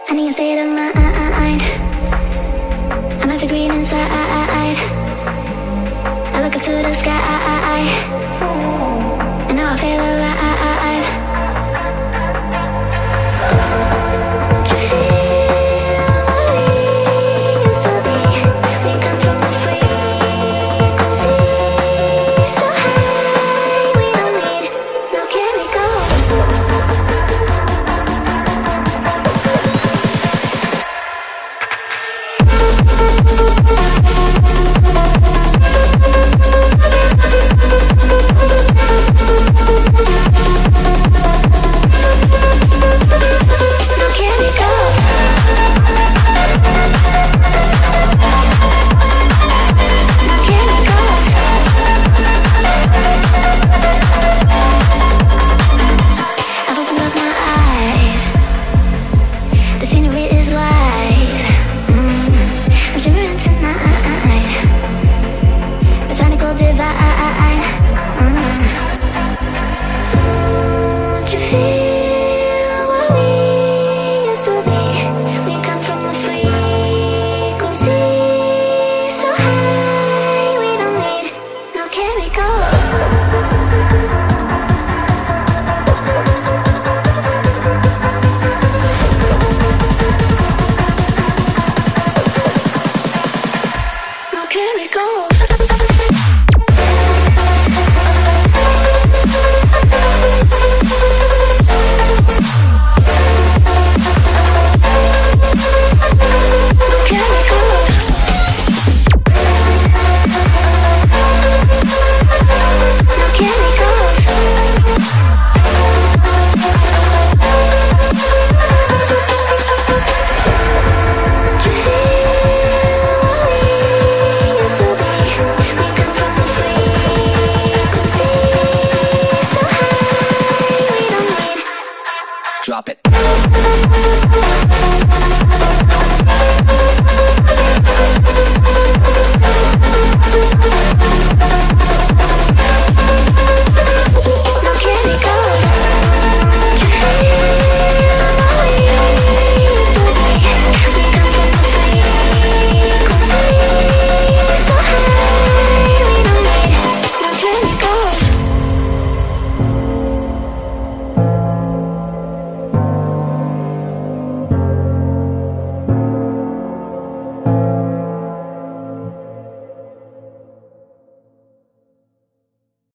finding a state of mind. I'm evergreen inside. I look up to the sky, and now I feel alive. Don't you feel what we used to be? We come from a frequency so high, we don't need no chemicals. Drop it.